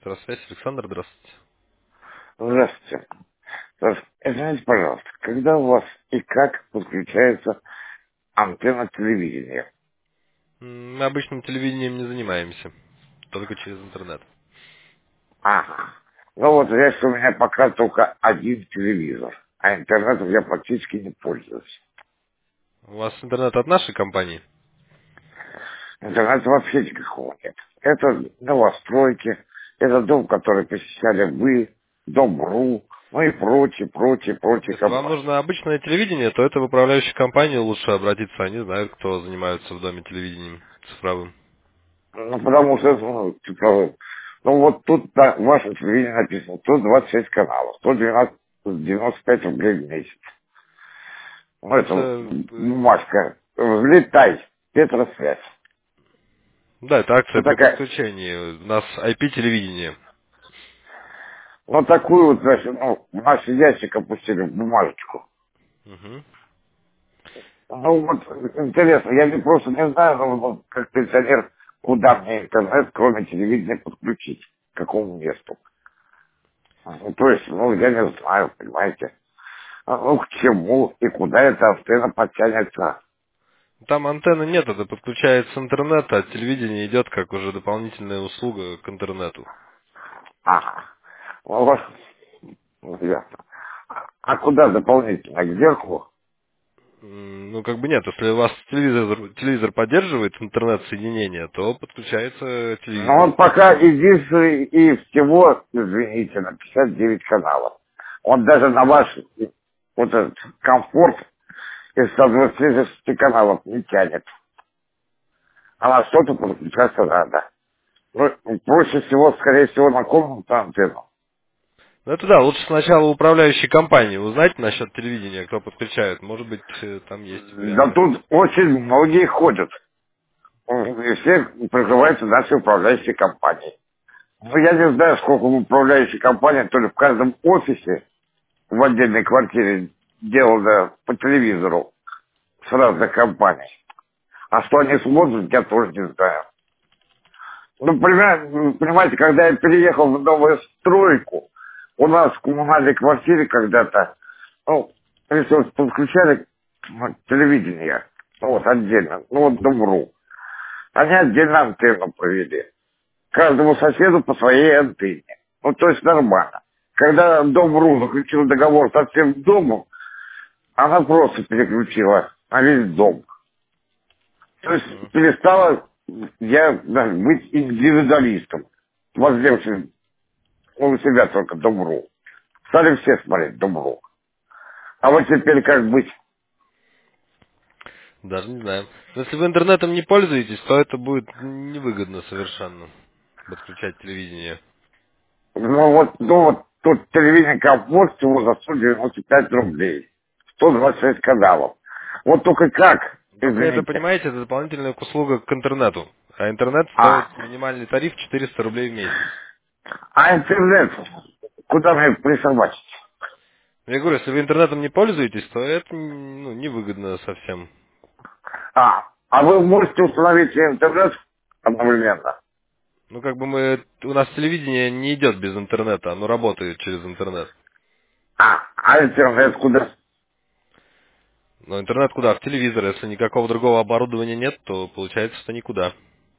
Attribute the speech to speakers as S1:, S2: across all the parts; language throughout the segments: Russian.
S1: Электросвязь. Александр, здравствуйте.
S2: Здравствуйте. Извините, пожалуйста, когда у вас и как подключается антенна телевидения?
S1: Мы обычным телевидением не занимаемся, только через интернет.
S2: Ага. Ну вот, здесь у меня пока только один телевизор, а интернетом я практически не пользуюсь.
S1: У вас интернет от нашей компании?
S2: Интернета вообще никакого нет. Это новостройки, это дом, который посещали вы, Дом.ру, ну и прочие
S1: Если вам
S2: компании.
S1: нужно обычное телевидение, то это в управляющую компанию лучше обратиться. Они знают, кто занимается в доме телевидением цифровым.
S2: Ну, потому что, ну, типа, ну вот тут на вашем телевидении написано 126 каналов, 112, 95 рублей в месяц. Ну, это
S1: Это,
S2: бумажка. Взлетай, Петросвязь.
S1: да, это акция
S2: Вот
S1: при
S2: такая.
S1: подключении. У нас IP-телевидение.
S2: Вот такую вот, значит, ну, в наш ящик опустили бумажечку.
S1: Мгм.
S2: Ну, вот, интересно, я просто не знаю, ну, вот, как пенсионер, куда мне интернет, кроме телевидения, подключить, к какому месту. Ну, то есть, ну, я не знаю, понимаете. Ну, к чему и куда эта антенна подтянется?
S1: Там антенны нет, это подключается интернет, а телевидение идет как уже дополнительная услуга к интернету.
S2: Ага. Вот, ну, ясно. А куда дополнительно? К зеркалу?
S1: Ну, как бы нет, если у вас телевизор поддерживает интернет-соединение, то подключается
S2: Ну,
S1: телевизор.
S2: он пока единственный и всего, извините, на 59 каналов. Он даже на ваш вот этот комфорт из 126 каналов не тянет. А на что-то подключаться надо. Ну, проще всего, скорее всего, на комнату антенну.
S1: Ну, это да, лучше сначала управляющей компании узнать насчет телевидения, кто подключает. Может быть, там есть
S2: Да
S1: варианты.
S2: тут очень многие ходят. И все проживают в нашей управляющей компании. Ну, я не знаю, сколько в управляющей компании, то ли в каждом офисе в отдельной квартире делано по телевизору с разных компаний. А что они смотрят, я тоже не знаю. Ну, понимаете, когда я переехал в новую стройку, у нас в коммунальной квартире когда-то, ну, если вот подключали телевидение, ну, вот отдельно, ну, вот Дом.ру, они отдельно антенну провели. Каждому соседу по своей антенне. Ну, то есть нормально. Когда Дом.ру заключил договор со всем домом, она просто переключила на весь дом. То есть
S1: Мгм.
S2: перестала я быть индивидуалистом, возлевшим у себя только Дом.ру. Стали все смотреть Дом.ру. А вот теперь как быть?
S1: Даже не знаю. Но если вы интернетом не пользуетесь, то это будет невыгодно совершенно подключать телевидение.
S2: Ну вот тут телевидение комфорт всего за 195 рублей. 126 каналов. Вот только как,
S1: Только это,
S2: извините.
S1: понимаете, это дополнительная услуга к интернету. А интернет
S2: А,
S1: стоит минимальный тариф 400 рублей в месяц.
S2: а интернет, куда мне присобачить?
S1: Я говорю, если вы интернетом не пользуетесь, то это ну, невыгодно совсем.
S2: А вы можете установить интернет одновременно?
S1: Ну, как бы у нас телевидение не идет без интернета, оно работает через интернет.
S2: А интернет куда?
S1: Но интернет куда? В телевизор. Если никакого другого оборудования нет, то получается, что никуда.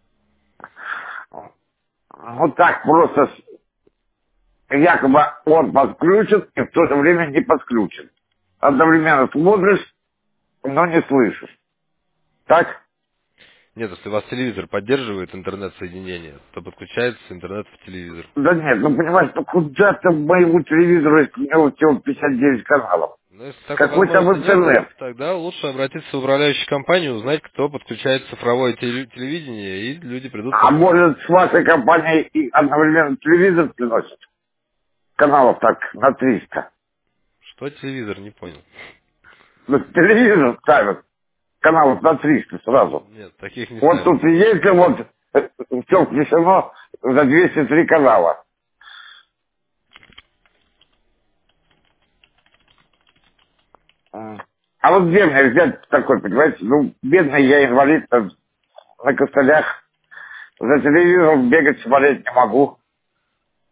S2: Вот так просто якобы он подключен и в то же время не подключен. Одновременно смотришь, но не слышишь. Так?
S1: Нет, если у вас телевизор поддерживает интернет-соединение, то подключается интернет в телевизор.
S2: Да нет, ну понимаешь, ну куда-то моему телевизору, если у него всего 59 каналов.
S1: Но если такой
S2: Какой там
S1: возможности нет,
S2: интернет?
S1: тогда лучше обратиться в управляющую компанию, узнать, кто подключает цифровое телевидение, и люди придут
S2: А
S1: подключат.
S2: может с вашей компанией и одновременно телевизор приносит? Каналов так на 300.
S1: Что телевизор, не понял.
S2: Ну, телевизор ставят каналов на 300 сразу.
S1: Нет, таких не
S2: Вот
S1: ставят.
S2: тут и есть вот все включено за 203 канала. А вот где мне взять такой, понимаете? Ну, бедный я инвалид на костылях. За телевизором бегать, смотреть не могу.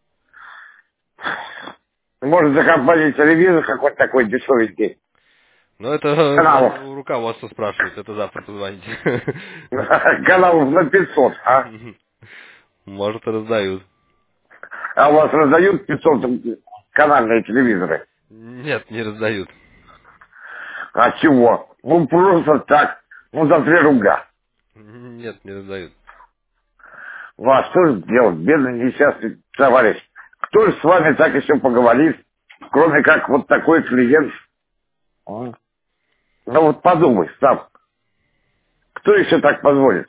S2: Может, за компанией телевизор какой-то такой дешевенький.
S1: Ну, это
S2: Каналов.
S1: у руководства спрашивают, это завтра позвоните.
S2: Каналов на 500, а?
S1: Может, и раздают.
S2: А у вас раздают 500 канальные телевизоры?
S1: Нет, не раздают.
S2: А чего? Ну, просто так. Ну, за 3 рубля.
S1: Нет, не раздают.
S2: Ну, а что же делать, бедный несчастный товарищ? Кто же с вами так еще поговорит, кроме как вот такой клиент? Ну, вот подумай сам. Кто еще так позволит?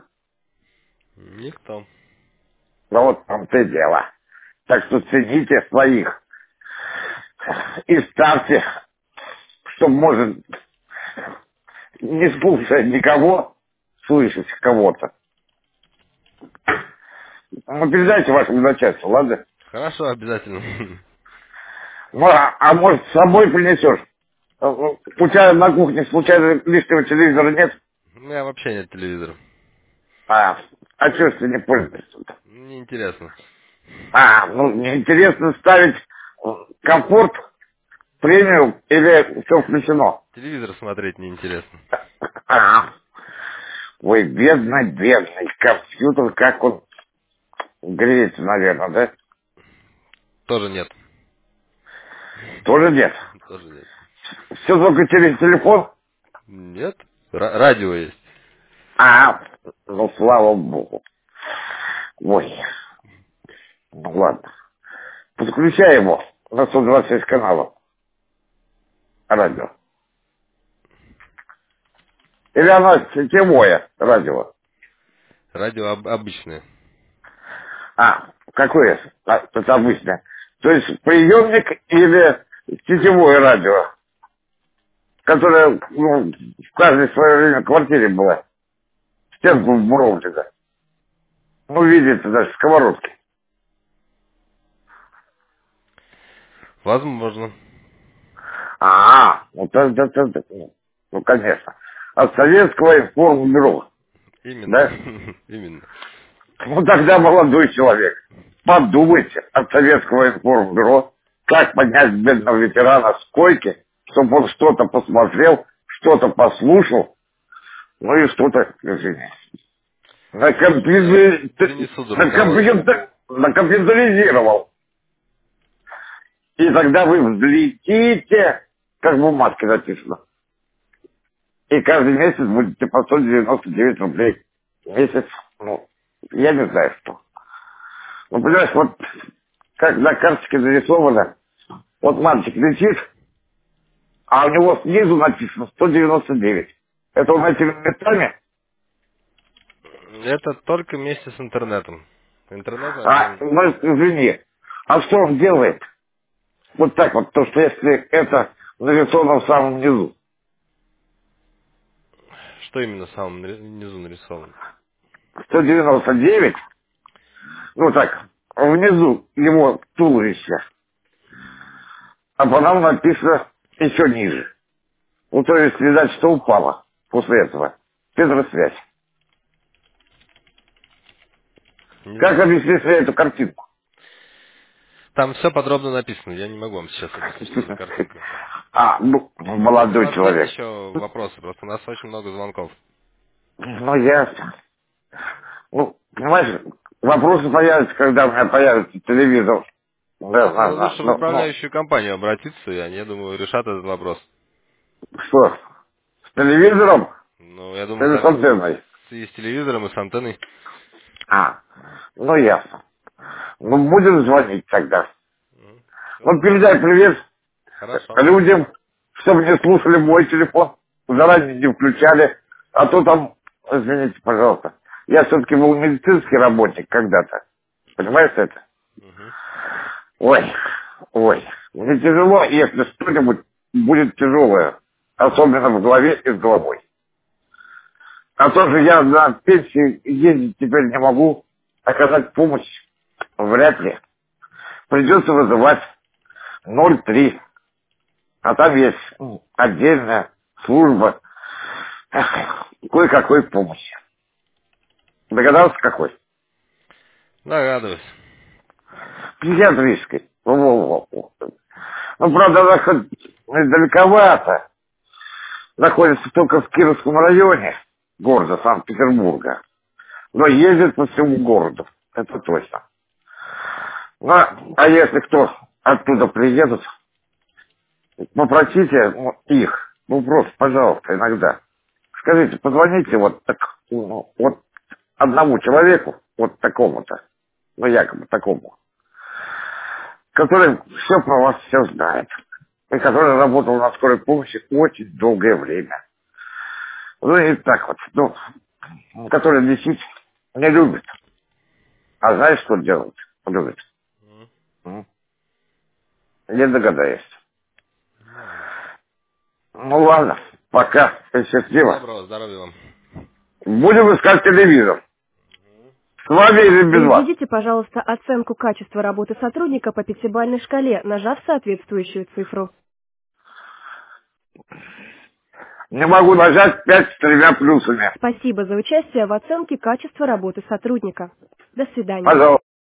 S1: Никто.
S2: Ну, вот там-то и дело. Так что цените своих и ставьте, чтобы, может, не слушая никого, слышать кого-то. Ну, передайте вашему начальству, ладно?
S1: Хорошо, обязательно.
S2: Ну, а может, с собой принесешь? У тебя на кухне случайно лишнего телевизора нет?
S1: У меня вообще нет телевизора.
S2: А что ж ты не пользуешься-то?
S1: Неинтересно.
S2: Ну, мне интересно ставить комфорт, премиум или все включено?
S1: Телевизор смотреть неинтересно.
S2: А, ой, бедный, бедный компьютер, как он греется, наверное, да?
S1: Тоже нет.
S2: Тоже нет.
S1: Тоже нет.
S2: Все только через телефон?
S1: Нет? Радио есть.
S2: Ну, слава богу. Ой, ну ладно. Подключай его на 126 каналов радио. Или оно сетевое радио?
S1: Радио обычное.
S2: Какое? Это обычное. То есть приемник или сетевое радио, которое в каждой своей время квартире было. Стенку вбуровали, да. Ну, видите, даже сковородки.
S1: Возможно.
S2: Вот это, ну, конечно. От советского информбюро, да?
S1: Именно. Именно.
S2: Ну, тогда, молодой человек, подумайте от советского информбюро, как поднять бедного ветерана с койки, чтобы он что-то посмотрел, что-то послушал, ну и что-то, извините,
S1: Принесу до руководства.
S2: накомпьютеризировал. И тогда вы взлетите, как в бумажке написано. И каждый месяц будете по 199 рублей в месяц. Ну, я не знаю что. Ну, понимаешь, вот как на карточке нарисовано, вот мальчик летит, а у него снизу написано 199. Это он этими местами?
S1: Это только вместе с интернетом. Интернет вообще...
S2: Ну, извини. А что он делает? Вот так вот, то, что если это нарисовано в самом низу.
S1: Что именно в самом низу нарисовано?
S2: 199, ну так, внизу его туловище, а потом написано еще ниже. Ну, то есть, видать, что упало после этого. Петросвязь.
S1: Не
S2: Как
S1: знаю.
S2: объяснить мне эту картинку?
S1: Там все подробно написано. Я не могу вам сейчас объяснить, что за картинка.
S2: Ну,
S1: Если у
S2: молодой
S1: вас есть
S2: человек.
S1: еще вопросы, просто у нас очень много звонков.
S2: Ну, ясно. Ну, понимаешь, вопросы появятся, когда у меня появится телевизор.
S1: Ну,
S2: Да,
S1: лучше в управляющую компанию обратиться, и они, я думаю, решат этот вопрос.
S2: что, с телевизором
S1: Ну, я думаю,
S2: или с антенной?
S1: и с телевизором, и с антенной.
S2: Ну, ясно. Ну, будем звонить тогда.
S1: Всё.
S2: Вот передай привет
S1: Хорошо.
S2: людям, чтобы не слушали мой телефон, заранее не включали, а то там, извините, пожалуйста, я все-таки был медицинский работник когда-то. Понимаешь это?
S1: Мгм.
S2: Ой, мне тяжело, если что-нибудь будет тяжелое, особенно в голове и с головой. А то же я на пенсии ездить теперь не могу, оказать помощь вряд ли. Придется вызывать 03. А там есть отдельная служба кое-какой помощи. Догадался, какой?
S1: Догадываюсь.
S2: Психиатрической. Во-во-во. Ну, правда, она хоть далековато. Находится только в Кировском районе города Санкт-Петербурга. Но ездит по всему городу. Это точно. Ну, а если кто оттуда приедут, попросите их, ну просто, пожалуйста, иногда. Скажите, позвоните вот так, вот одному человеку, вот такому-то, ну якобы такому, который все про вас все знает. И который работал на скорой помощи очень долгое время. Ну и так вот, ну, который лечить не любит. А знаешь, что делает? Любит. Не догадаешься. Ну ладно, пока.
S1: Всего
S2: Счастливо.
S1: доброго, здоровья вам.
S2: Будем искать телевизор. С вами или без вас?
S3: Произведите, пожалуйста, оценку качества работы сотрудника по пятибалльной шкале, нажав соответствующую цифру.
S2: Не могу нажать 5 с 3 плюсами.
S3: Спасибо за участие в оценке качества работы сотрудника. До свидания.
S2: Пожалуйста.